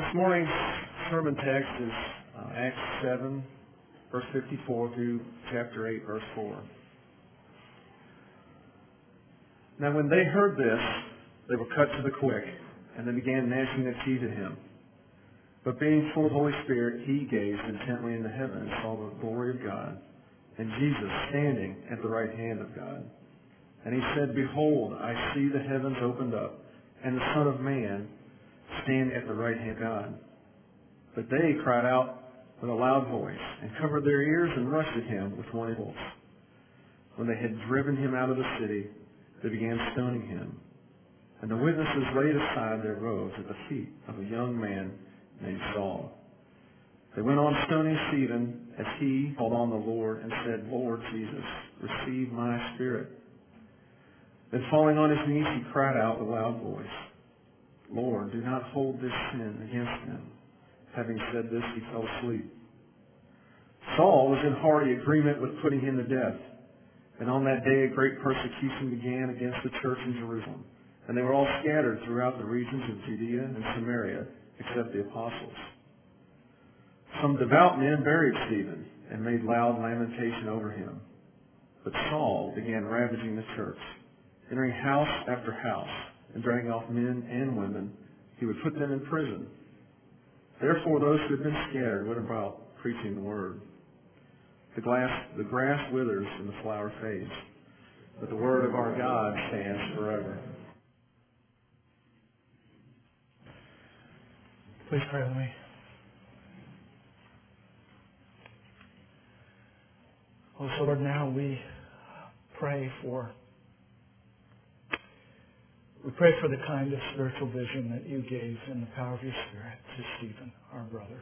This morning's sermon text is Acts 7, verse 54 through chapter 8, verse 4. Now when they heard this, they were cut to the quick, and they began gnashing their teeth at him. But being full of the Holy Spirit, he gazed intently into heaven and saw the glory of God, and Jesus standing at the right hand of God. And he said, Behold, I see the heavens opened up, and the Son of Man stand at the right hand of God. But they cried out with a loud voice, and covered their ears, and rushed at him with one impulse. When they had driven him out of the city, they began stoning him. And the witnesses laid aside their robes at the feet of a young man named Saul. They went on stoning Stephen as he called on the Lord and said, Lord Jesus, receive my spirit. Then falling on his knees, he cried out with a loud voice, Lord, do not hold this sin against them. Having said this, he fell asleep. Saul was in hearty agreement with putting him to death. And on that day a great persecution began against the church in Jerusalem. And they were all scattered throughout the regions of Judea and Samaria, except the apostles. Some devout men buried Stephen and made loud lamentation over him. But Saul began ravaging the church, entering house after house, and dragging off men and women. He would put them in prison. Therefore those who had been scattered went about preaching the word. The grass withers and the flower fades, but the word of our God stands forever. Please pray with me. Oh, so Lord, now we pray for the kind of spiritual vision that you gave in the power of your Spirit to Stephen, our brother,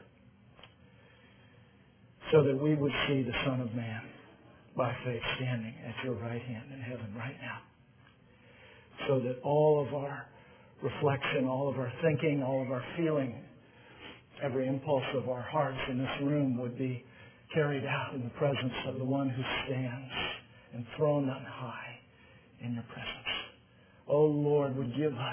so that we would see the Son of Man by faith standing at your right hand in heaven right now, so that all of our reflection, all of our thinking, all of our feeling, every impulse of our hearts in this room would be carried out in the presence of the one who stands enthroned on high in your presence. Oh Lord, would give us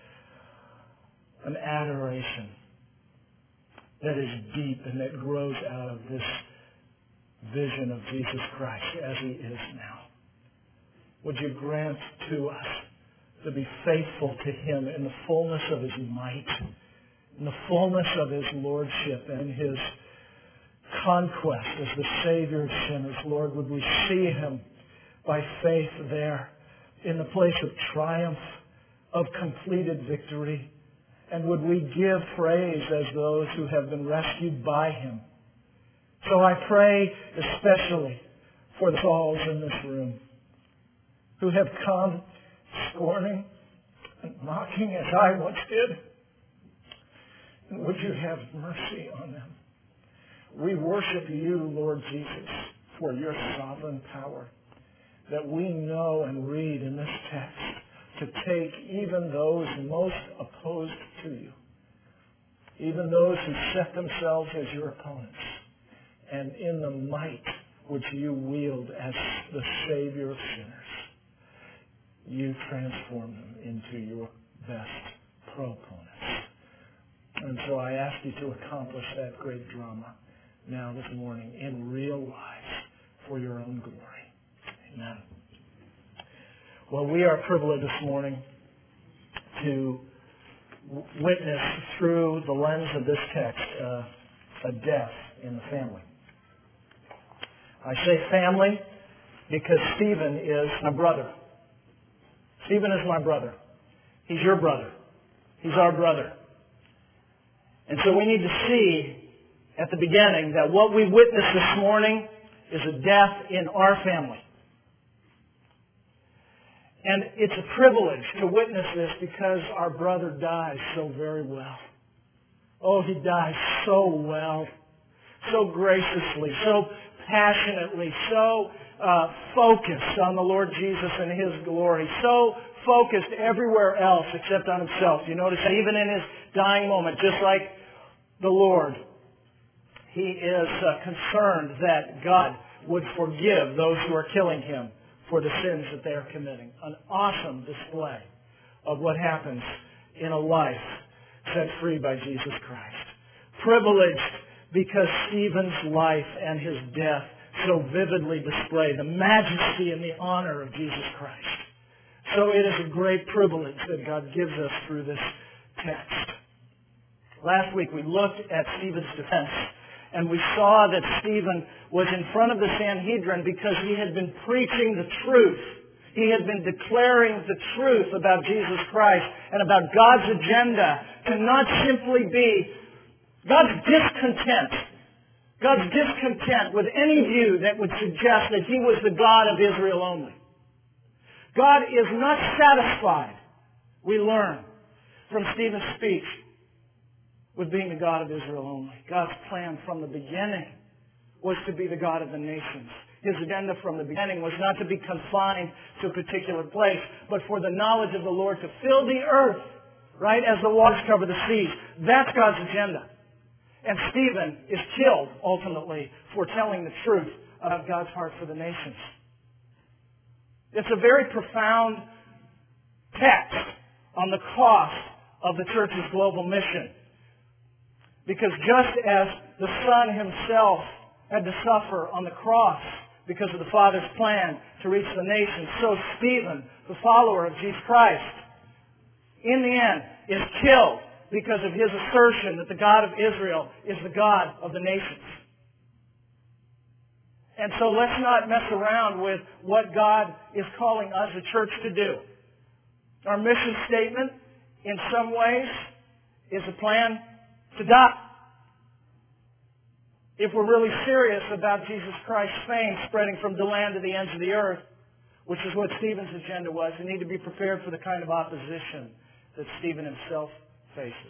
an adoration that is deep and that grows out of this vision of Jesus Christ as he is now. Would you grant to us to be faithful to him in the fullness of his might, in the fullness of his lordship and his conquest as the Savior of sinners. Lord, would we see him by faith there in the place of triumph, of completed victory, and would we give praise as those who have been rescued by him. So I pray especially for the souls in this room who have come scorning and mocking as I once did. And would you have mercy on them? We worship you, Lord Jesus, for your sovereign power that we know and read in this text to take even those most opposed to you, even those who set themselves as your opponents, and in the might which you wield as the Savior of sinners, you transform them into your best proponents. And so I ask you to accomplish that great drama now this morning in real lives for your own glory. Amen. Well, we are privileged this morning to witness through the lens of this text a death in the family. I say family because Stephen is my brother. Stephen is my brother. He's your brother. He's our brother. And so we need to see at the beginning that what we witness this morning is a death in our family. And it's a privilege to witness this because our brother dies so very well. Oh, he dies so well, so graciously, so passionately, so focused on the Lord Jesus and his glory, so focused everywhere else except on himself. You notice that even in his dying moment, just like the Lord, he is concerned that God would forgive those who are killing him for the sins that they are committing. An awesome display of what happens in a life set free by Jesus Christ. Privileged because Stephen's life and his death so vividly display the majesty and the honor of Jesus Christ. So it is a great privilege that God gives us through this text. Last week we looked at Stephen's defense, and we saw that Stephen was in front of the Sanhedrin because he had been preaching the truth. He had been declaring the truth about Jesus Christ and about God's agenda to not simply be God's discontent with any view that would suggest that He was the God of Israel only. God is not satisfied, we learn from Stephen's speech, with being the God of Israel only. God's plan from the beginning was to be the God of the nations. His agenda from the beginning was not to be confined to a particular place, but for the knowledge of the Lord to fill the earth, right, as the waters cover the seas. That's God's agenda. And Stephen is killed, ultimately, for telling the truth about God's heart for the nations. It's a very profound text on the cost of the church's global mission. Because just as the Son Himself had to suffer on the cross because of the Father's plan to reach the nations, so Stephen, the follower of Jesus Christ, in the end is killed because of his assertion that the God of Israel is the God of the nations. And so let's not mess around with what God is calling us, the church, to do. Our mission statement, in some ways, is a plan to die. If we're really serious about Jesus Christ's fame spreading from the land to the ends of the earth, which is what Stephen's agenda was, we need to be prepared for the kind of opposition that Stephen himself faces.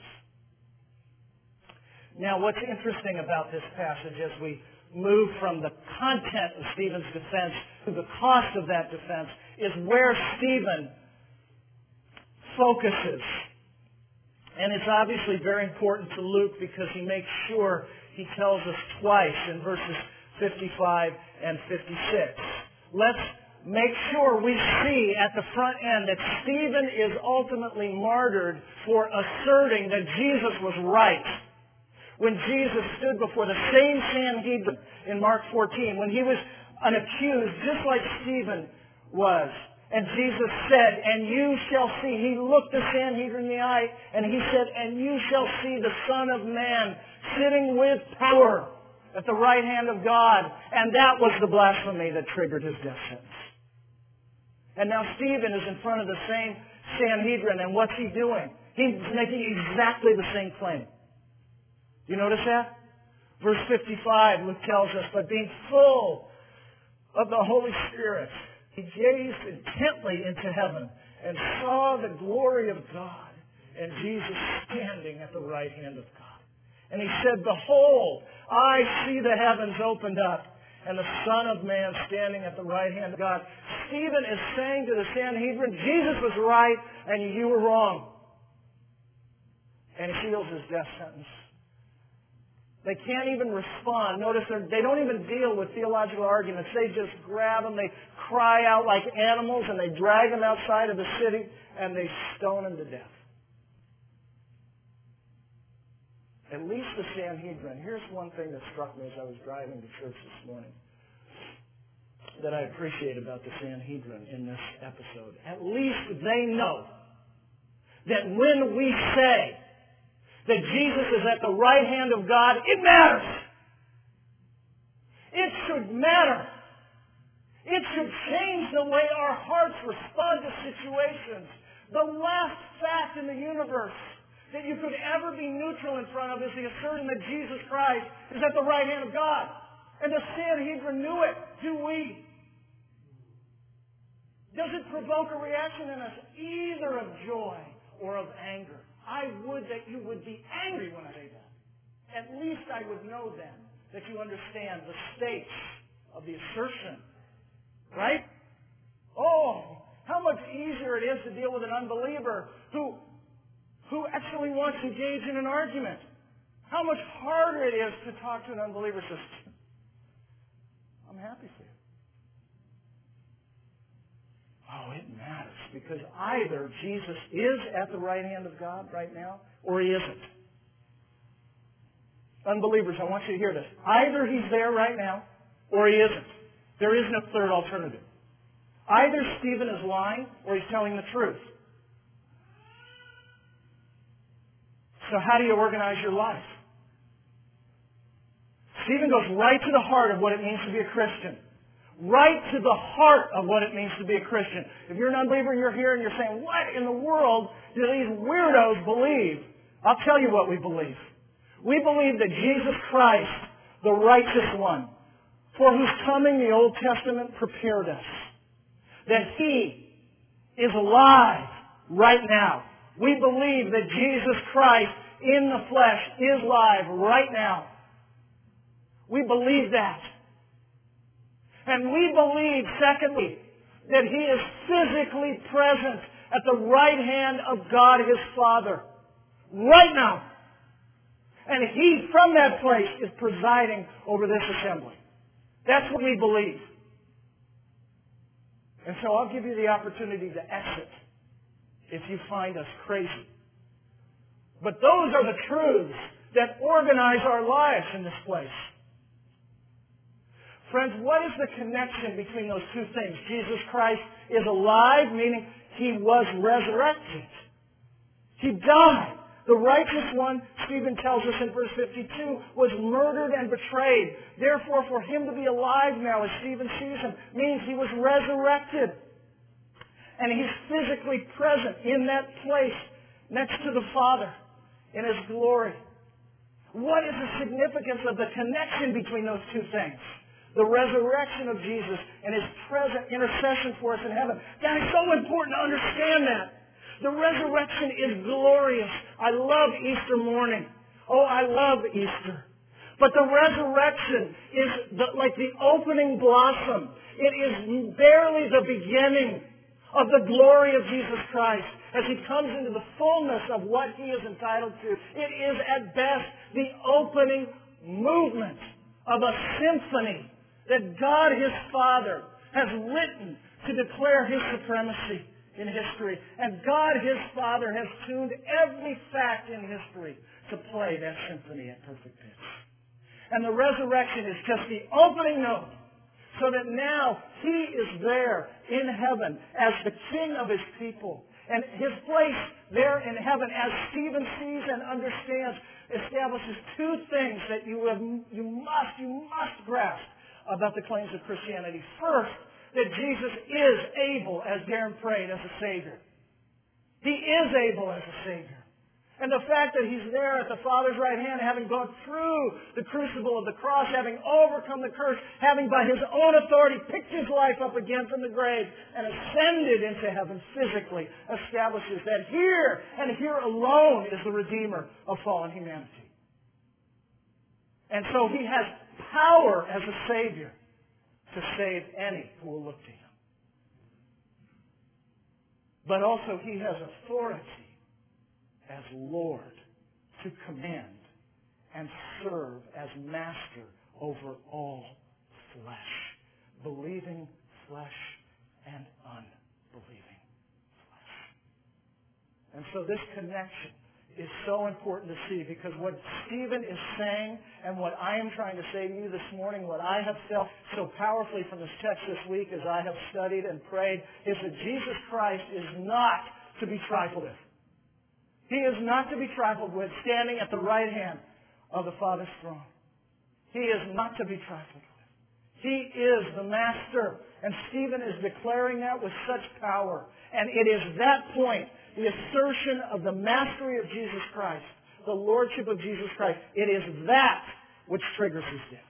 Now, what's interesting about this passage as we move from the content of Stephen's defense to the cost of that defense is where Stephen focuses. And it's obviously very important to Luke because he makes sure he tells us twice in verses 55 and 56. Let's make sure we see at the front end that Stephen is ultimately martyred for asserting that Jesus was right. When Jesus stood before the same Sanhedrin in Mark 14, when he was an accused just like Stephen was, and Jesus said, and you shall see, he looked the Sanhedrin in the eye, and he said, and you shall see the Son of Man sitting with power at the right hand of God. And that was the blasphemy that triggered his death sentence. And now Stephen is in front of the same Sanhedrin, and what's he doing? He's making exactly the same claim. Do you notice that? Verse 55, Luke tells us, but being full of the Holy Spirit, he gazed intently into heaven and saw the glory of God and Jesus standing at the right hand of God. And he said, behold, I see the heavens opened up and the Son of Man standing at the right hand of God. Stephen is saying to the Sanhedrin, Jesus was right and you were wrong. And he seals his death sentence. They can't even respond. Notice they don't even deal with theological arguments. They just grab them, they cry out like animals, and they drag them outside of the city, and they stone them to death. At least the Sanhedrin. Here's one thing that struck me as I was driving to church this morning that I appreciate about the Sanhedrin in this episode. At least they know that when we say that Jesus is at the right hand of God, it matters. It should matter. It should change the way our hearts respond to situations. The last fact in the universe that you could ever be neutral in front of is the assertion that Jesus Christ is at the right hand of God. And the Sanhedrin knew it. Do we? Does it provoke a reaction in us either of joy or of anger? I would that you would be angry when I say that. At least I would know then that you understand the stakes of the assertion. Right? Oh, how much easier it is to deal with an unbeliever who actually wants to engage in an argument. How much harder it is to talk to an unbeliever who says, I'm happy for you. Oh, it matters, because either Jesus is at the right hand of God right now, or He isn't. Unbelievers, I want you to hear this. Either He's there right now, or He isn't. There is no third alternative. Either Stephen is lying, or he's telling the truth. So how do you organize your life? Stephen goes right to the heart of what it means to be a Christian. Right to the heart of what it means to be a Christian. If you're an unbeliever and you're here and you're saying, what in the world do these weirdos believe? I'll tell you what we believe. We believe that Jesus Christ, the righteous one, for whose coming the Old Testament prepared us, that He is alive right now. We believe that Jesus Christ in the flesh is alive right now. We believe that. And we believe, secondly, that He is physically present at the right hand of God His Father right now. And He, from that place, is presiding over this assembly. That's what we believe. And so I'll give you the opportunity to exit if you find us crazy. But those are the truths that organize our lives in this place. Friends, what is the connection between those two things? Jesus Christ is alive, meaning He was resurrected. He died. The righteous one, Stephen tells us in verse 52, was murdered and betrayed. Therefore, for Him to be alive now, as Stephen sees Him, means He was resurrected. And He's physically present in that place next to the Father in His glory. What is the significance of the connection between those two things? The resurrection of Jesus and His present intercession for us in heaven. That is so important to understand that. The resurrection is glorious. I love Easter morning. Oh, I love Easter. But the resurrection is like the opening blossom. It is barely the beginning of the glory of Jesus Christ as He comes into the fullness of what He is entitled to. It is at best the opening movement of a symphony that God His Father has written to declare His supremacy in history. And God His Father has tuned every fact in history to play that symphony at perfect pitch. And the resurrection is just the opening note, so that now He is there in heaven as the King of His people. And His place there in heaven, as Stephen sees and understands, establishes two things that you must grasp about the claims of Christianity. First, that Jesus is able, as Darren prayed, as a Savior. He is able as a Savior. And the fact that He's there at the Father's right hand, having gone through the crucible of the cross, having overcome the curse, having by His own authority picked His life up again from the grave and ascended into heaven physically, establishes that here and here alone is the Redeemer of fallen humanity. And so He has power as a Savior to save any who will look to Him. But also He has authority as Lord to command and serve as Master over all flesh, believing flesh and unbelieving flesh. And so this connection is so important to see, because what Stephen is saying and what I am trying to say to you this morning, what I have felt so powerfully from this text this week as I have studied and prayed, is that Jesus Christ is not to be trifled with. He is not to be trifled with, standing at the right hand of the Father's throne. He is not to be trifled with. He is the Master. And Stephen is declaring that with such power. And it is that point, the assertion of the mastery of Jesus Christ, the Lordship of Jesus Christ, it is that which triggers His death.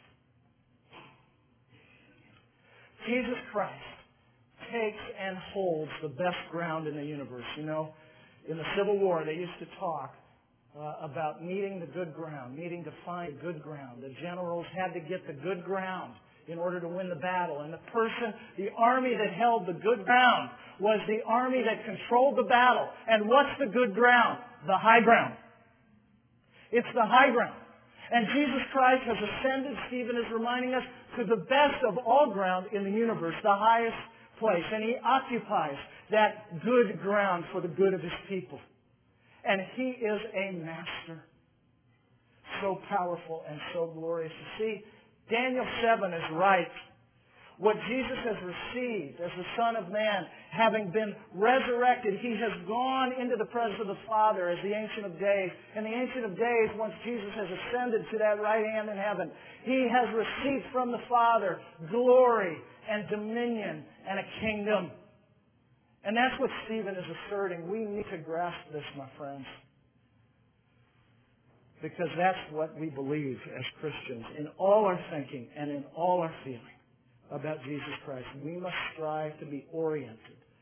Jesus Christ takes and holds the best ground in the universe. You know, in the Civil War, they used to talk about needing the good ground, needing to find the good ground. The generals had to get the good ground in order to win the battle. And the army that held the good ground was the army that controlled the battle. And what's the good ground? The high ground. It's the high ground. And Jesus Christ has ascended, Stephen is reminding us, to the best of all ground in the universe, the highest place, and He occupies that good ground for the good of His people. And He is a master. So powerful and so glorious. You see, Daniel 7 is right. What Jesus has received as the Son of Man, having been resurrected, He has gone into the presence of the Father as the Ancient of Days. And the Ancient of Days, once Jesus has ascended to that right hand in heaven, He has received from the Father glory and dominion and a kingdom. And that's what Stephen is asserting. We need to grasp this, my friends. Because that's what we believe as Christians in all our thinking and in all our feeling about Jesus Christ. We must strive to be oriented,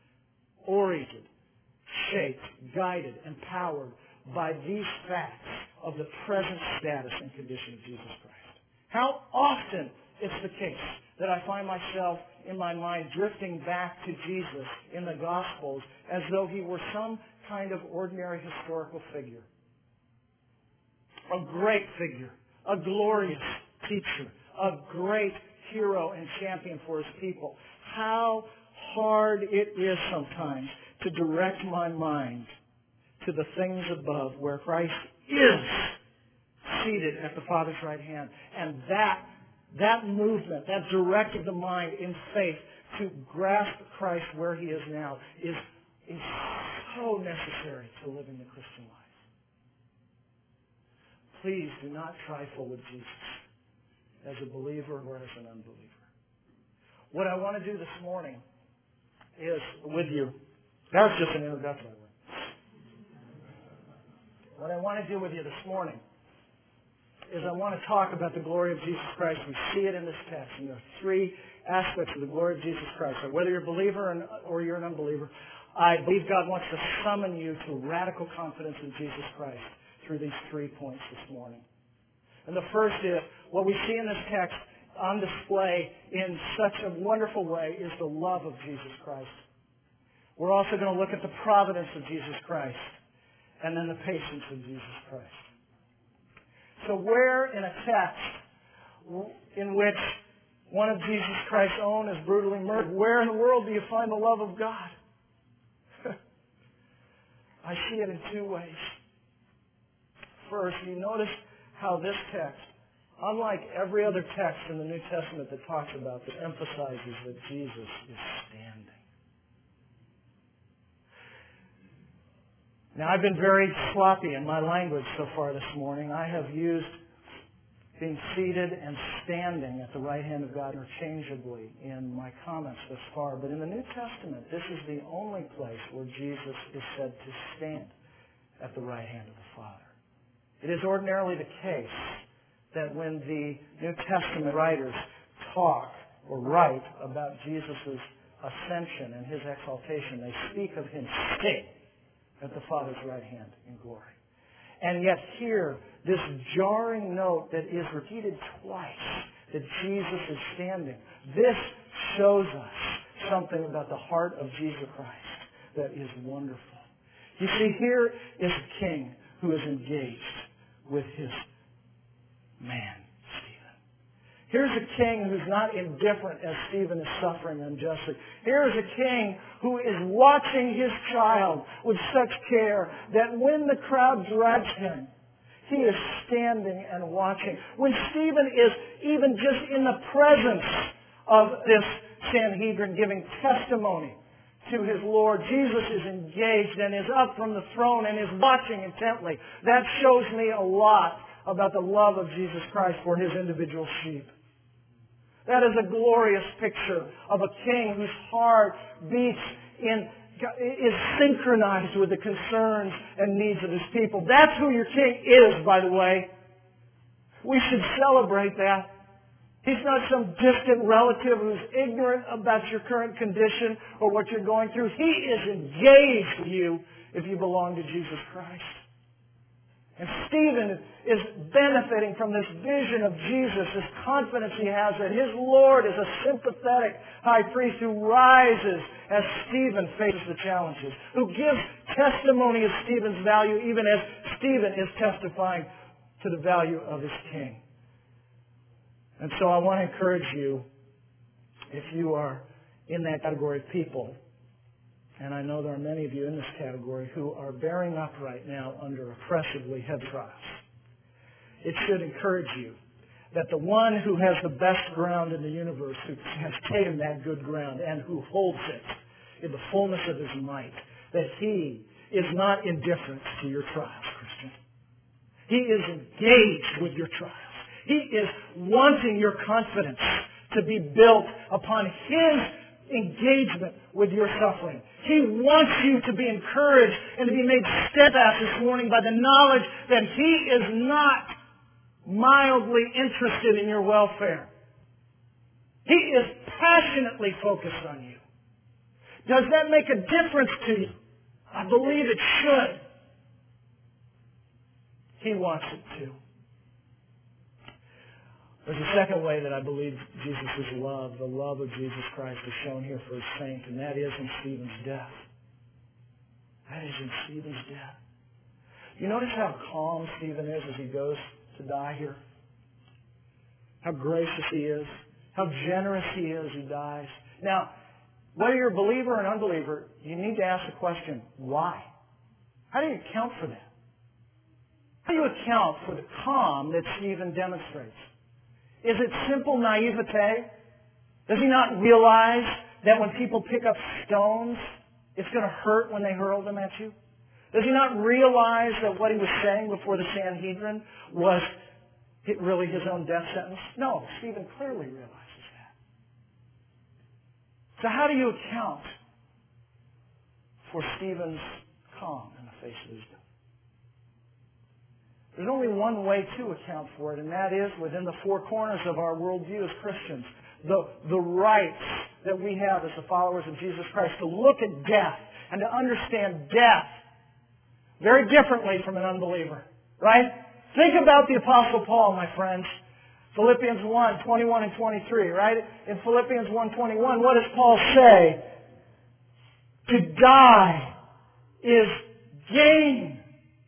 shaped, guided, empowered by these facts of the present status and condition of Jesus Christ. How often it's the case that I find myself in my mind drifting back to Jesus in the Gospels as though He were some kind of ordinary historical figure. A great figure, a glorious teacher, a great hero and champion for His people. How hard it is sometimes to direct my mind to the things above where Christ is seated at the Father's right hand. And that movement, that directing the mind in faith to grasp Christ where He is now is so necessary to living the Christian life. Please do not trifle with Jesus as a believer or as an unbeliever. What I want to do this morning is with you. That was just an introduction. What I want to do with you this morning is I want to talk about the glory of Jesus Christ. We see it in this text. And there are three aspects of the glory of Jesus Christ. So whether you're a believer or you're an unbeliever, I believe God wants to summon you to radical confidence in Jesus Christ through these 3 points this morning. And the first is, what we see in this text on display in such a wonderful way is the love of Jesus Christ. We're also going to look at the providence of Jesus Christ and then the patience of Jesus Christ. So where in a text in which one of Jesus Christ's own is brutally murdered, where in the world do you find the love of God? I see it in two ways. First, you notice how this text, unlike every other text in the New Testament that talks about this, emphasizes that Jesus is standing. Now, I've been very sloppy in my language so far this morning. I have used being seated and standing at the right hand of God interchangeably in my comments thus far. But in the New Testament, this is the only place where Jesus is said to stand at the right hand of the Father. It is ordinarily the case that when the New Testament writers talk or write about Jesus' ascension and His exaltation, they speak of Him sitting at the Father's right hand in glory. And yet here, this jarring note that is repeated twice, that Jesus is standing, this shows us something about the heart of Jesus Christ that is wonderful. You see, here is a king who is engaged with his man, Stephen. Here's a king who's not indifferent as Stephen is suffering unjustly. Here's a king who is watching his child with such care that when the crowd drags him, he is standing and watching. When Stephen is even just in the presence of this Sanhedrin giving testimony to his Lord, Jesus is engaged and is up from the throne and is watching intently. That shows me a lot about the love of Jesus Christ for His individual sheep. That is a glorious picture of a king whose heart beats is synchronized with the concerns and needs of His people. That's who your king is, by the way. We should celebrate that. He's not some distant relative who's ignorant about your current condition or what you're going through. He is engaged with you if you belong to Jesus Christ. And Stephen is benefiting from this vision of Jesus, this confidence he has that his Lord is a sympathetic high priest who rises as Stephen faces the challenges, who gives testimony of Stephen's value even as Stephen is testifying to the value of his king. And so I want to encourage you, if you are in that category of people, and I know there are many of you in this category who are bearing up right now under oppressively heavy trials. It should encourage you that the one who has the best ground in the universe, who has taken that good ground and who holds it in the fullness of His might, that He is not indifferent to your trials, Christian. He is engaged with your trials. He is wanting your confidence to be built upon His engagement with your suffering. He wants you to be encouraged and to be made steadfast this morning by the knowledge that He is not mildly interested in your welfare. He is passionately focused on you. Does that make a difference to you? I believe it should. He wants it to. There's a second way that I believe Jesus' love, the love of Jesus Christ, is shown here for His saint, and that is in Stephen's death. That is in Stephen's death. You notice how calm Stephen is as he goes to die here? How gracious he is. How generous he is as he dies. Now, whether you're a believer or an unbeliever, you need to ask the question, why? How do you account for that? How do you account for the calm that Stephen demonstrates? Is it simple naivete? Does he not realize that when people pick up stones, it's going to hurt when they hurl them at you? Does he not realize that what he was saying before the Sanhedrin was really his own death sentence? No, Stephen clearly realizes that. So how do you account for Stephen's calm in the face of his death? There's only one way to account for it, and that is within the four corners of our worldview as Christians. The rights that we have as the followers of Jesus Christ to look at death and to understand death very differently from an unbeliever. Right? Think about the Apostle Paul, my friends. Philippians 1, 21 and 23, right? In Philippians 1:21, what does Paul say? To die is gain.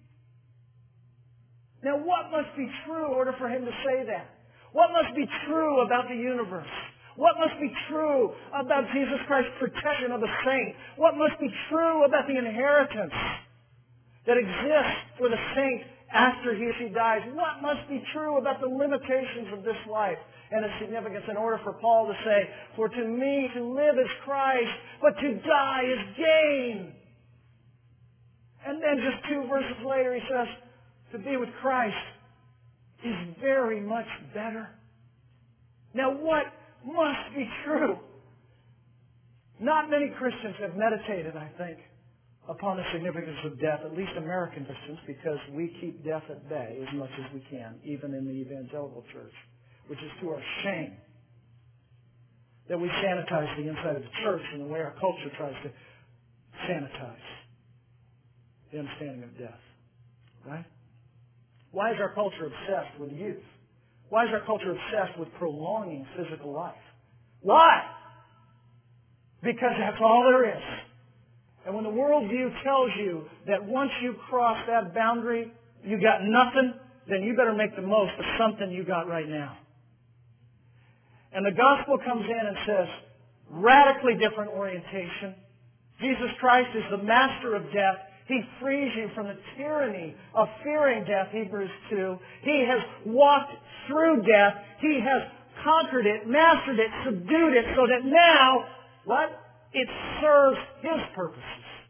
Now, what must be true in order for him to say that? What must be true about the universe? What must be true about Jesus Christ's protection of the saint? What must be true about the inheritance that exists for the saint after he or she dies? What must be true about the limitations of this life and its significance in order for Paul to say, for to me to live is Christ, but to die is gain? And then just 2 verses later he says, to be with Christ is very much better. Now what must be true? Not many Christians have meditated, I think, upon the significance of death, at least American Christians, because we keep death at bay as much as we can, even in the evangelical church, which is to our shame. That we sanitize the inside of the church in the way our culture tries to sanitize the understanding of death. Right? Why is our culture obsessed with youth? Why is our culture obsessed with prolonging physical life? Why? Because that's all there is. And when the worldview tells you that once you cross that boundary, you got nothing, then you better make the most of something you got right now. And the gospel comes in and says, radically different orientation. Jesus Christ is the master of death. He frees you from the tyranny of fearing death, Hebrews 2. He has walked through death. He has conquered it, mastered it, subdued it, so that now, what? It serves His purposes.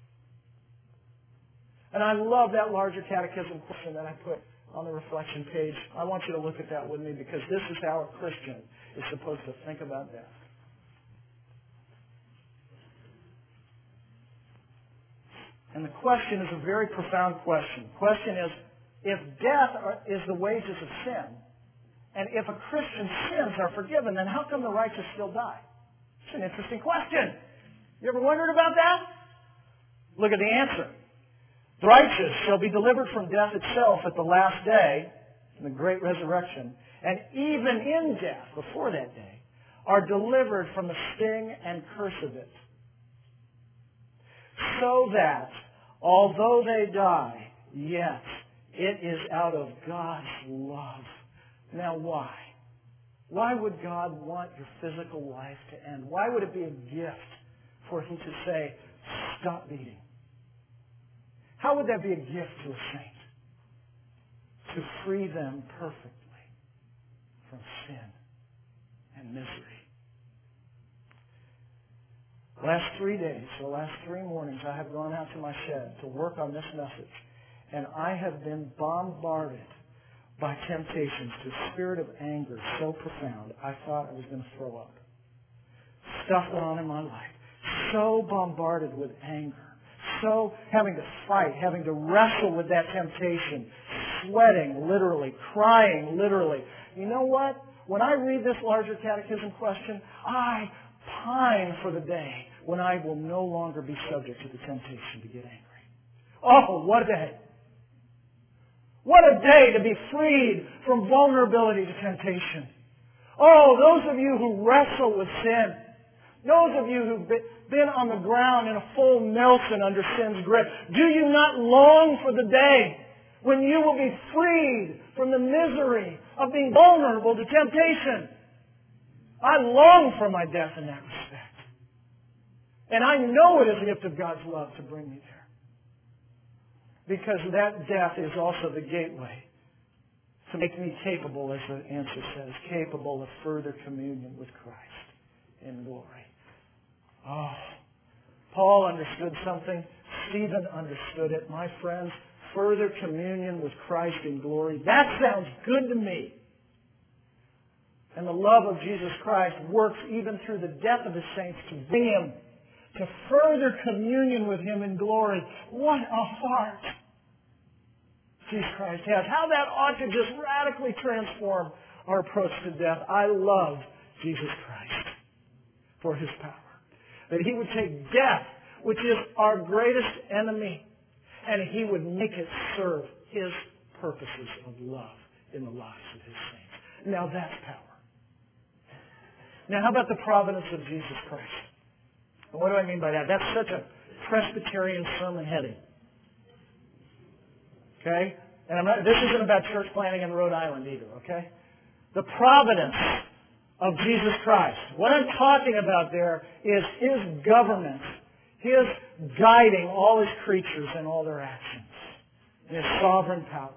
And I love that larger catechism question that I put on the reflection page. I want you to look at that with me, because this is how a Christian is supposed to think about death. And the question is a very profound question. The question is, if death is the wages of sin, and if a Christian's sins are forgiven, then how come the righteous still die? It's an interesting question. You ever wondered about that? Look at the answer. The righteous shall be delivered from death itself at the last day, in the great resurrection, and even in death, before that day, are delivered from the sting and curse of it. So that, although they die, yet it is out of God's love. Now why? Why would God want your physical life to end? Why would it be a gift for Him to say, stop beating? How would that be a gift to a saint? To free them perfectly from sin and misery. Last 3 days, the last 3 mornings, I have gone out to my shed to work on this message, and I have been bombarded by temptations to a spirit of anger so profound, I thought I was going to throw up. Stuff going on in my life. So bombarded with anger. So having to fight, having to wrestle with that temptation. Sweating, literally. Crying, literally. You know what? When I read this larger catechism question, I pine for the day when I will no longer be subject to the temptation to get angry. Oh, what a day! What a day to be freed from vulnerability to temptation. Oh, those of you who wrestle with sin, those of you who've been on the ground in a full Nelson under sin's grip, do you not long for the day when you will be freed from the misery of being vulnerable to temptation? I long for my death in that respect. And I know it is a gift of God's love to bring me there. Because that death is also the gateway to make me capable, as the answer says, capable of further communion with Christ in glory. Oh, Paul understood something. Stephen understood it. My friends, further communion with Christ in glory. That sounds good to me. And the love of Jesus Christ works even through the death of His saints to bring Him to further communion with Him in glory. What a heart Jesus Christ has. How that ought to just radically transform our approach to death. I love Jesus Christ for His power. That He would take death, which is our greatest enemy, and He would make it serve His purposes of love in the lives of His saints. Now that's power. Now how about the providence of Jesus Christ? And what do I mean by that? That's such a Presbyterian sermon heading. Okay? And this isn't about church planting in Rhode Island either, okay? The providence of Jesus Christ. What I'm talking about there is His government, His guiding all His creatures in all their actions, His sovereign power,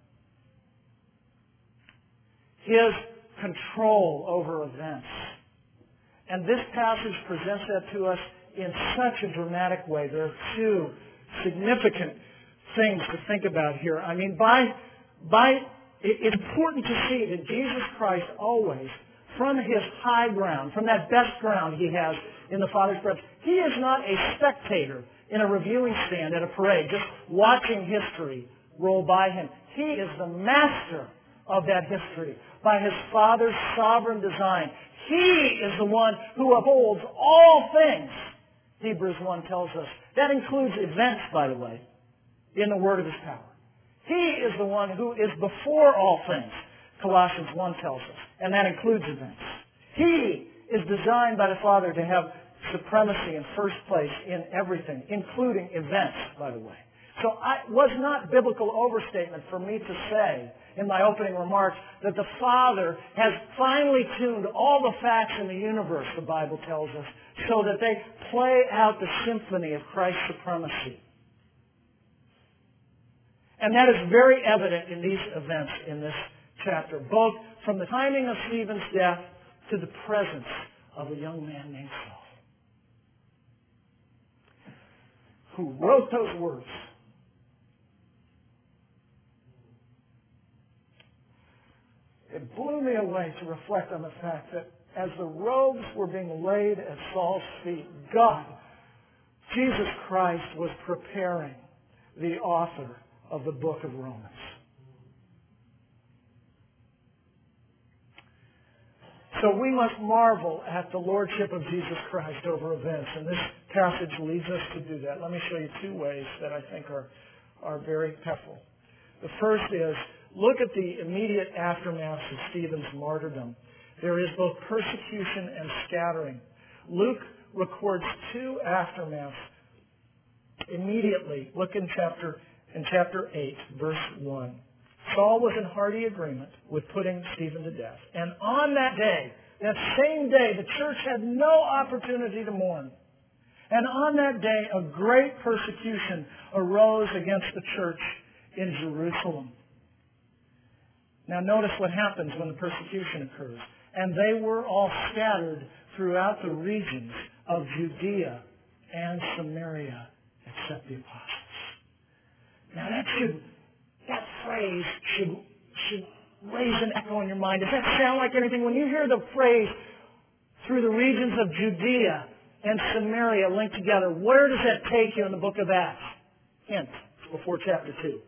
His control over events. And this passage presents that to us in such a dramatic way. There are 2 significant things to think about here. I mean, it's important to see that Jesus Christ always, from His high ground, from that best ground He has in the Father's presence, He is not a spectator in a reviewing stand at a parade, just watching history roll by Him. He is the master of that history by His Father's sovereign design. He is the one who upholds all things, Hebrews 1 tells us. That includes events, by the way, in the word of His power. He is the one who is before all things, Colossians 1 tells us, and that includes events. He is designed by the Father to have supremacy in first place in everything, including events, by the way. So it was not biblical overstatement for me to say in my opening remarks that the Father has finely tuned all the facts in the universe, the Bible tells us, so that they play out the symphony of Christ's supremacy. And that is very evident in these events in this chapter, both from the timing of Stephen's death to the presence of a young man named Saul, who wrote those words. It blew me away to reflect on the fact that as the robes were being laid at Saul's feet, God, Jesus Christ, was preparing the author of the book of Romans. So we must marvel at the lordship of Jesus Christ over events, and this passage leads us to do that. Let me show you 2 ways that I think are very helpful. The first is, look at the immediate aftermath of Stephen's martyrdom. There is both persecution and scattering. Luke records 2 aftermaths immediately. Look in chapter 8, verse 1. Saul was in hearty agreement with putting Stephen to death. And on that day, that same day, the church had no opportunity to mourn. And on that day, a great persecution arose against the church in Jerusalem. Now notice what happens when the persecution occurs. And they were all scattered throughout the regions of Judea and Samaria, except the apostles. Now that phrase should raise an echo in your mind. Does that sound like anything? When you hear the phrase, through the regions of Judea and Samaria linked together, where does that take you in the book of Acts? Hint, before chapter 2.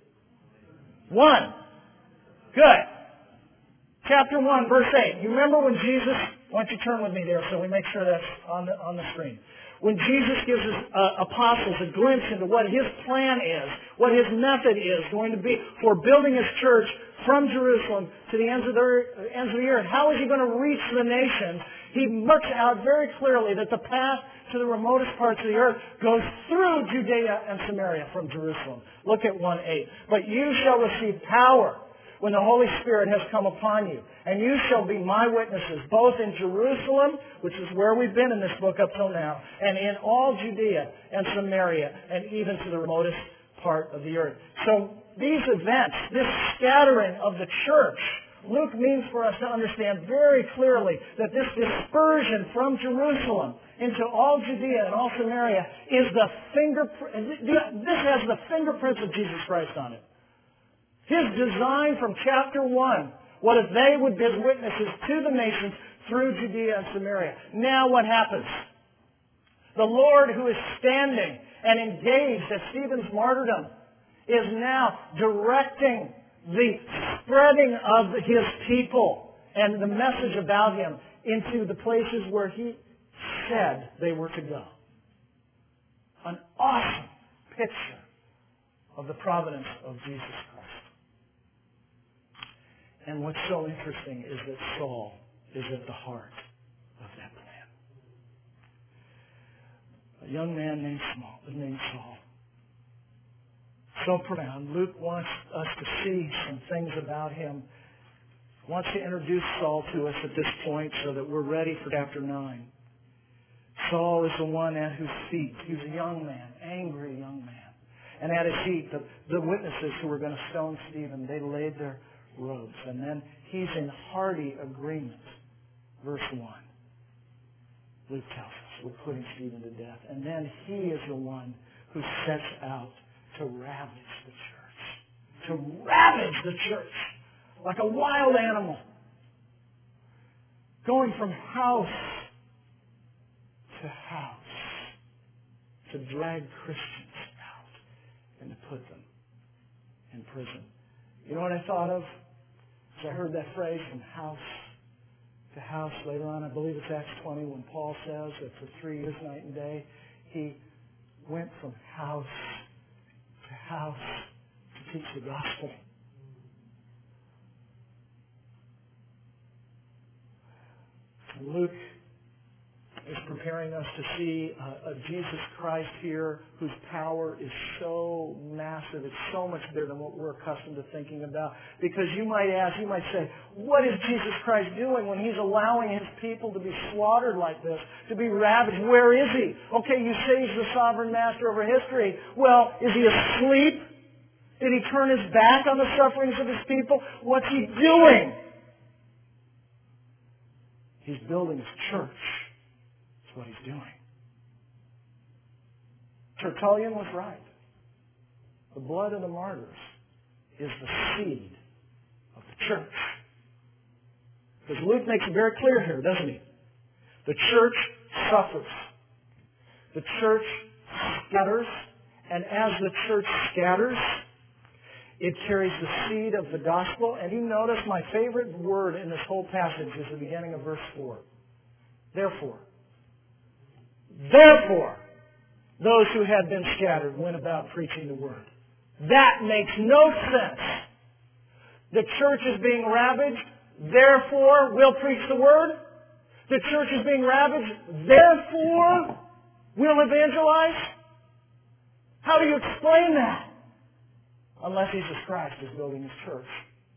1. Good. Chapter 1, verse 8. You remember when Jesus, why don't you turn with me there so we make sure that's on the screen. When Jesus gives his apostles a glimpse into what his plan is, what his method is going to be for building his church from Jerusalem to the ends of the earth, how is he going to reach the nations? He marks out very clearly that the path to the remotest parts of the earth goes through Judea and Samaria from Jerusalem. Look at 1:8. But you shall receive power when the Holy Spirit has come upon you. And you shall be my witnesses, both in Jerusalem, which is where we've been in this book up till now, and in all Judea and Samaria, and even to the remotest part of the earth. So these events, this scattering of the church, Luke means for us to understand very clearly that this dispersion from Jerusalem into all Judea and all Samaria is the fingerprint. This has the fingerprints of Jesus Christ on it. His design from chapter 1 was that they would be witnesses to the nations through Judea and Samaria. Now what happens? The Lord, who is standing and engaged at Stephen's martyrdom, is now directing the spreading of his people and the message about him into the places where he said they were to go. An awesome picture of the providence of Jesus Christ. And what's so interesting is that Saul is at the heart of that plan. A young man named Saul. So profound. Luke wants us to see some things about him. He wants to introduce Saul to us at this point so that we're ready for chapter 9. Saul is the one at whose feet, he was a young man, angry young man. And at his feet, the witnesses who were going to stone Stephen, they laid their robes. And then he's in hearty agreement. Verse 1. Luke tells us we're putting Stephen to death. And then he is the one who sets out to ravage the church. To ravage the church like a wild animal. Going from house to house to drag Christians out and to put them in prison. You know what I thought of? As I heard that phrase, from house to house, later on, I believe it's Acts 20, when Paul says that for 3 years, night and day, he went from house to house to teach the gospel. Luke is preparing us to see a Jesus Christ here whose power is so massive. It's so much bigger than what we're accustomed to thinking about. Because you might ask, you might say, what is Jesus Christ doing when he's allowing his people to be slaughtered like this, to be ravaged? Where is he? Okay, you say he's the sovereign master over history. Well, is he asleep? Did he turn his back on the sufferings of his people? What's he doing? He's building his church. That's what he's doing. Tertullian was right. The blood of the martyrs is the seed of the church. Because Luke makes it very clear here, doesn't he? The church suffers. The church scatters. And as the church scatters, it carries the seed of the gospel. And you notice my favorite word in this whole passage is the beginning of verse 4. Therefore, those who had been scattered went about preaching the word. That makes no sense. The church is being ravaged, therefore we'll preach the word. The church is being ravaged, therefore we'll evangelize. How do you explain that? Unless Jesus Christ is building his church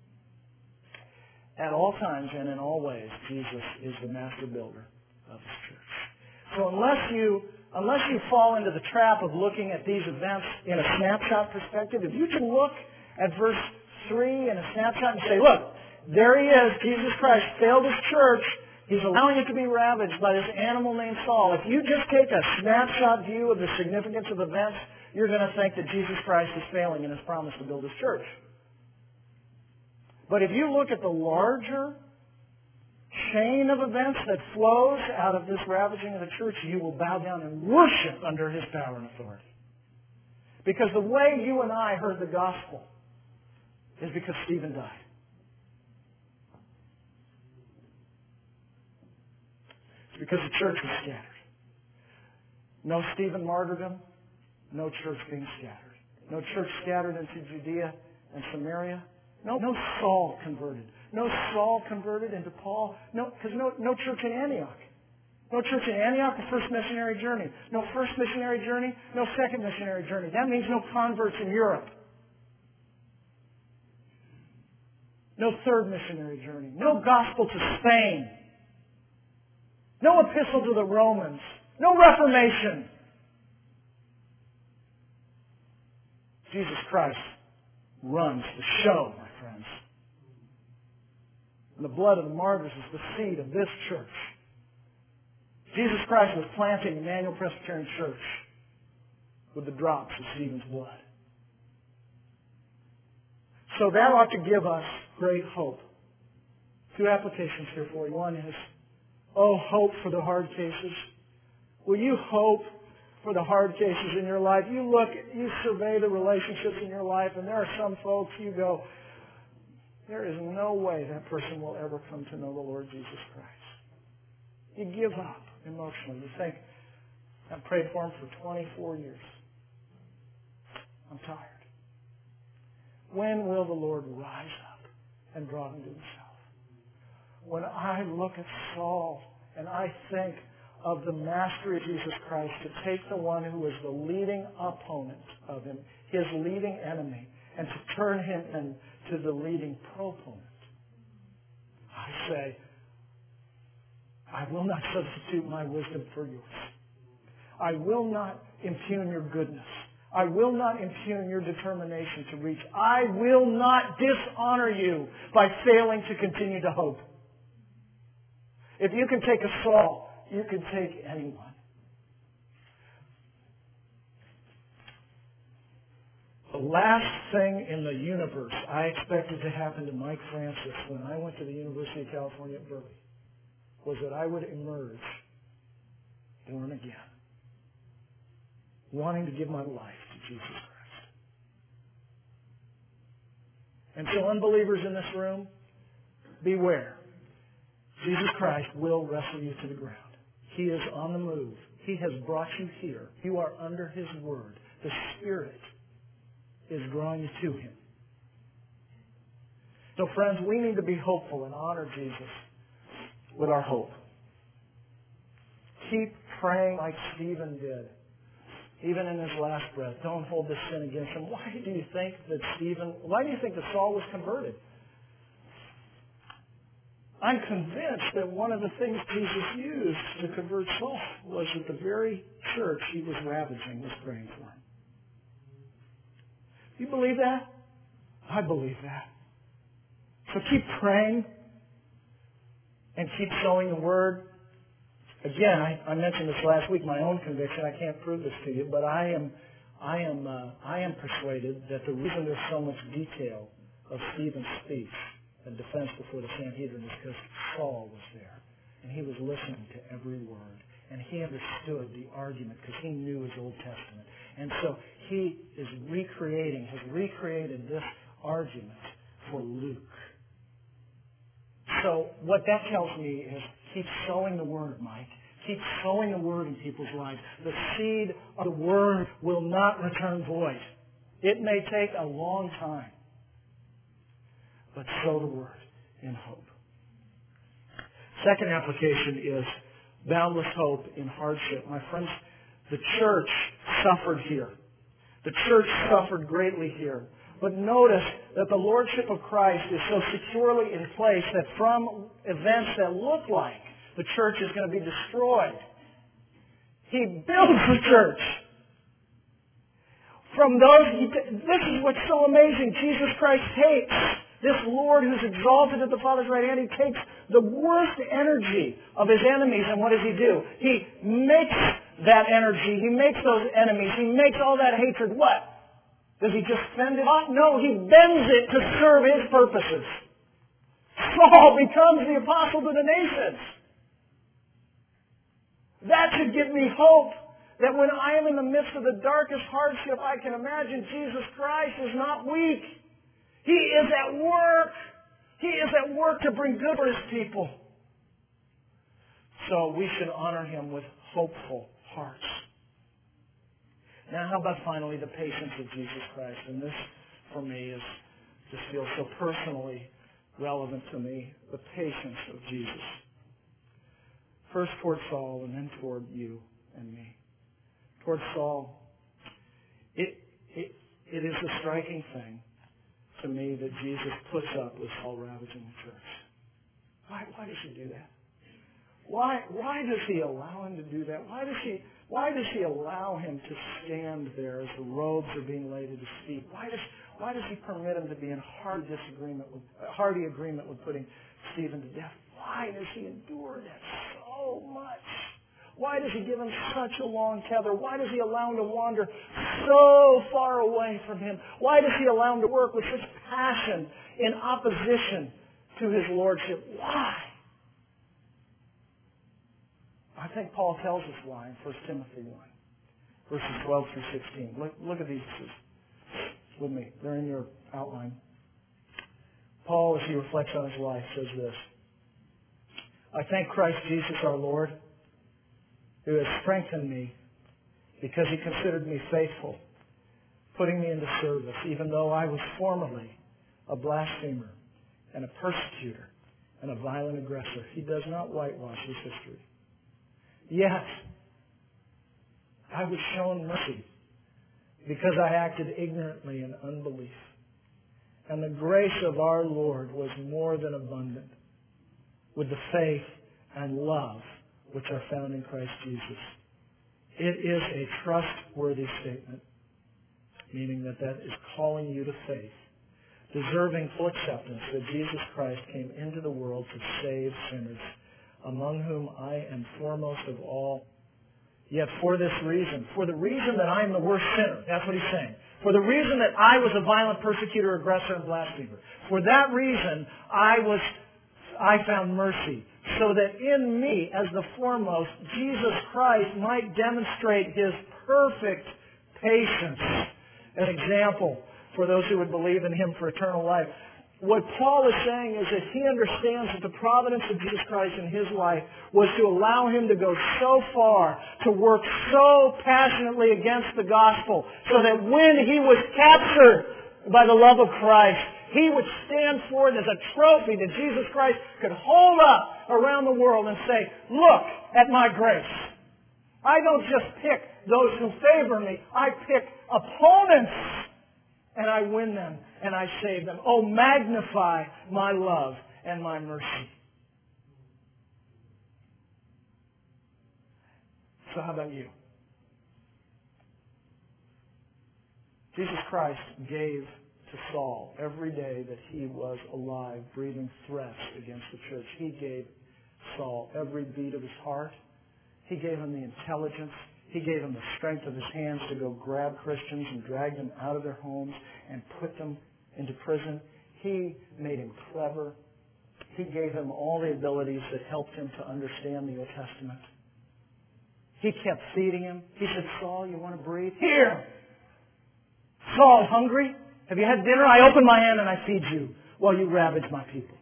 At all times and in all ways, Jesus is the master builder of His church. So unless you fall into the trap of looking at these events in a snapshot perspective, if you can look at verse 3 in a snapshot and say, look, there He is, Jesus Christ failed His church. He's allowing it to be ravaged by this animal named Saul. If you just take a snapshot view of the significance of events, you're going to think that Jesus Christ is failing in His promise to build His church. But if you look at the larger chain of events that flows out of this ravaging of the church, you will bow down and worship under His power and authority. Because the way you and I heard the gospel is because Stephen died. It's because the church was scattered. No Stephen martyrdom, no church being scattered. No church scattered into Judea and Samaria. No Saul converted. No Saul converted into Paul. Because no church in Antioch. No church in Antioch, the first missionary journey. No first missionary journey, no second missionary journey. That means no converts in Europe. No third missionary journey. No gospel to Spain. No epistle to the Romans. No Reformation. Jesus Christ runs the show, my friends. And the blood of the martyrs is the seed of this church. Jesus Christ was planting Emmanuel Presbyterian Church with the drops of Stephen's blood. So that ought to give us great hope. Two applications here for you. One is, hope for the hard cases. Will you hope for the hard cases in your life? You survey the relationships in your life, and there are some folks you go, there is no way that person will ever come to know the Lord Jesus Christ. You give up emotionally. You think, I've prayed for him for 24 years. I'm tired. When will the Lord rise up and draw him to Himself? When I look at Saul and I think of the mastery of Jesus Christ to take the one who was the leading opponent of him, his leading enemy, and to turn him into the leading proponent, I say, I will not substitute my wisdom for yours. I will not impugn your goodness. I will not impugn your determination to reach. I will not dishonor you by failing to continue to hope. If you can take a Saul, you can take anyone. The last thing in the universe I expected to happen to Mike Francis when I went to the University of California at Berkeley was that I would emerge born again, wanting to give my life to Jesus Christ. And so unbelievers in this room, beware. Jesus Christ will wrestle you to the ground. He is on the move. He has brought you here. You are under His word. The Spirit is drawing you to Him. So friends, we need to be hopeful and honor Jesus with our hope. Keep praying like Stephen did, even in his last breath. Don't hold this sin against him. Why do you think that Saul was converted? I'm convinced that one of the things Jesus used to convert Saul was that the very church he was ravaging was praying for him. You believe that? I believe that. So keep praying and keep sowing the Word. Again, I mentioned this last week, my own conviction. I can't prove this to you, but I am persuaded that the reason there's so much detail of Stephen's speech and defense before the Sanhedrin is because Saul was there. And he was listening to every word. And he understood the argument because he knew his Old Testament. And so he has recreated this argument for Luke. So what that tells me is keep sowing the Word, Mike. Keep sowing the Word in people's lives. The seed of the Word will not return void. It may take a long time. But sow the Word in hope. Second application is boundless hope in hardship. My friends, the church suffered here. The church suffered greatly here. But notice that the Lordship of Christ is so securely in place that from events that look like the church is going to be destroyed, He builds the church. From those, this is what's so amazing. Jesus Christ takes this Lord who's exalted at the Father's right hand. He takes the worst energy of His enemies, and what does He do? He makes that energy. He makes those enemies. He makes all that hatred. What? Does He just fend it off? No, He bends it to serve His purposes. Saul becomes the apostle to the nations. That should give me hope that when I am in the midst of the darkest hardship I can imagine, Jesus Christ is not weak. He is at work. He is at work to bring good for His people. So we should honor Him with hopeful hearts. Now, how about finally the patience of Jesus Christ? And this, for me, just feels so personally relevant to me. The patience of Jesus. First toward Saul and then toward you and me. Toward Saul, it is a striking thing to me that Jesus puts up with Saul ravaging the church. Why does He do that? Why does He allow him to do that? Why does He allow him to stand there as the robes are being laid at His feet? Why does He permit him to be in hearty agreement with putting Stephen to death? Why does He endure that so much? Why does He give him such a long tether? Why does He allow him to wander so far away from Him? Why does He allow him to work with such passion in opposition to His Lordship? Why? I think Paul tells us why in 1 Timothy 1, verses 12 through 16. Look at these with me. They're in your outline. Paul, as he reflects on his life, says this: I thank Christ Jesus our Lord, who has strengthened me because He considered me faithful, putting me into service, even though I was formerly a blasphemer and a persecutor and a violent aggressor. He does not whitewash His history. Yet, I was shown mercy because I acted ignorantly in unbelief. And the grace of our Lord was more than abundant with the faith and love which are found in Christ Jesus. It is a trustworthy statement, meaning that is calling you to faith, deserving full acceptance that Jesus Christ came into the world to save sinners, among whom I am foremost of all. Yet for this reason, for the reason that I am the worst sinner, that's what he's saying. For the reason that I was a violent persecutor, aggressor, and blasphemer. For that reason, I found mercy, so that in me, as the foremost, Jesus Christ might demonstrate His perfect patience. An example for those who would believe in Him for eternal life. What Paul is saying is that he understands that the providence of Jesus Christ in his life was to allow him to go so far, to work so passionately against the gospel, so that when he was captured by the love of Christ, he would stand forth as a trophy that Jesus Christ could hold up around the world and say, look at my grace. I don't just pick those who favor me. I pick opponents and I win them and I save them. Oh, magnify my love and my mercy. So how about you? Jesus Christ gave to Saul every day that he was alive, breathing threats against the church. He gave Saul every beat of his heart. He gave him the intelligence. He gave him the strength of his hands to go grab Christians and drag them out of their homes and put them into prison. He made him clever. He gave him all the abilities that helped him to understand the Old Testament. He kept feeding him. He said, Saul, you want to breathe? Here! Saul, hungry? Have you had dinner? I open my hand and I feed you while you ravage my people.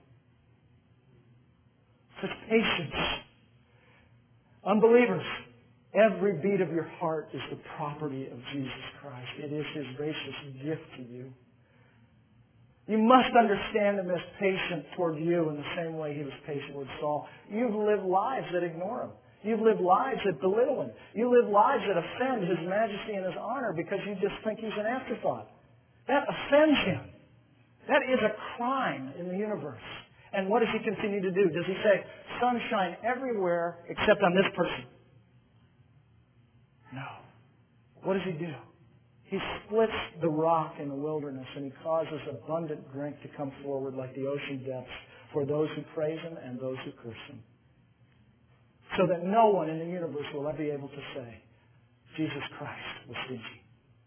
Such patience. Unbelievers, every beat of your heart is the property of Jesus Christ. It is His gracious gift to you. You must understand Him as patient toward you in the same way He was patient with Saul. You've lived lives that ignore Him. You've lived lives that belittle Him. You live lives that offend His majesty and His honor because you just think He's an afterthought. That offends him. That is a crime in the universe. And what does he continue to do? Does he say, sunshine everywhere except on this person? No. What does he do? He splits the rock in the wilderness and he causes abundant drink to come forward like the ocean depths for those who praise him and those who curse him. So that no one in the universe will ever be able to say, Jesus Christ was stingy.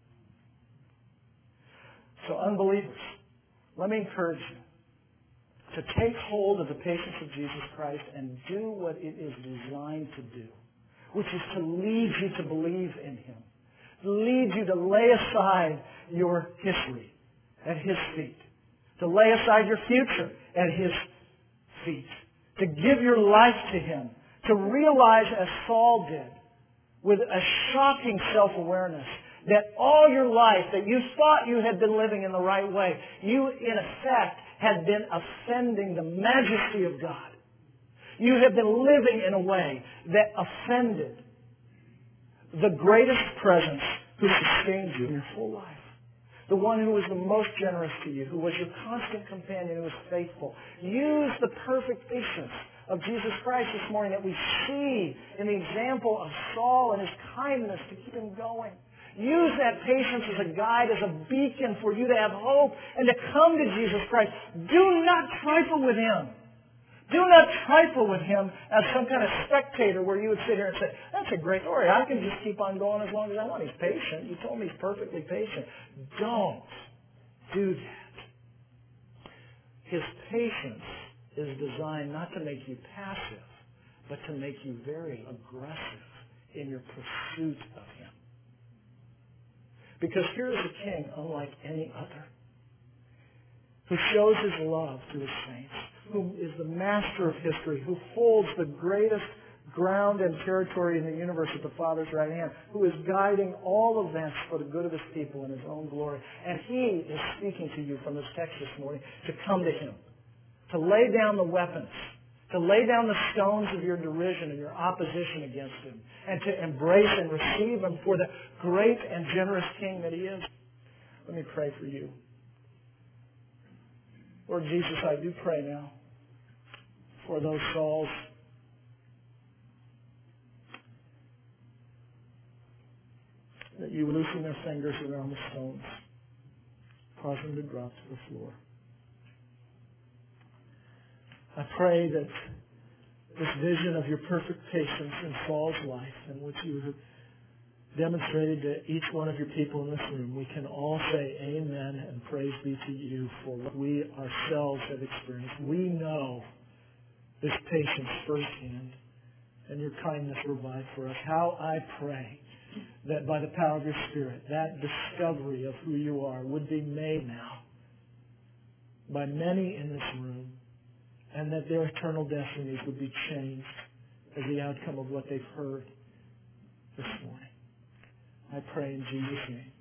So unbelievers, let me encourage you to take hold of the patience of Jesus Christ and do what it is designed to do, which is to lead you to believe in Him. Lead you to lay aside your history at His feet. To lay aside your future at His feet. To give your life to Him. To realize, as Saul did, with a shocking self-awareness, that all your life that you thought you had been living in the right way, you in effect had been offending the majesty of God. You have been living in a way that offended the greatest presence who sustained you in your full life. The one who was the most generous to you, who was your constant companion, who was faithful. Use the perfect patience of Jesus Christ this morning that we see in the example of Saul and his kindness to keep him going. Use that patience as a guide, as a beacon for you to have hope and to come to Jesus Christ. Do not trifle with Him. Do not trifle with Him as some kind of spectator where you would sit here and say, that's a great story. I can just keep on going as long as I want. He's patient. You told me He's perfectly patient. Don't do that. His patience is designed not to make you passive, but to make you very aggressive in your pursuit of Him. Because here is a king unlike any other, who shows his love to his saints, who is the master of history, who holds the greatest ground and territory in the universe at the Father's right hand, who is guiding all events for the good of His people in His own glory. And He is speaking to you from this text this morning to come to Him, to lay down the weapons, to lay down the stones of your derision and your opposition against Him, and to embrace and receive Him for the great and generous King that He is. Let me pray for you. Lord Jesus, I do pray now for those Sauls that you loosen their fingers around the stones, cause them to drop to the floor. I pray that this vision of your perfect patience in Saul's life, in which you have demonstrated to each one of your people in this room, we can all say amen and praise be to you for what we ourselves have experienced. We know this patience firsthand, and your kindness provide for us. How I pray that by the power of your Spirit, that discovery of who you are would be made now by many in this room, and that their eternal destinies would be changed as the outcome of what they've heard this morning. I pray in Jesus' name.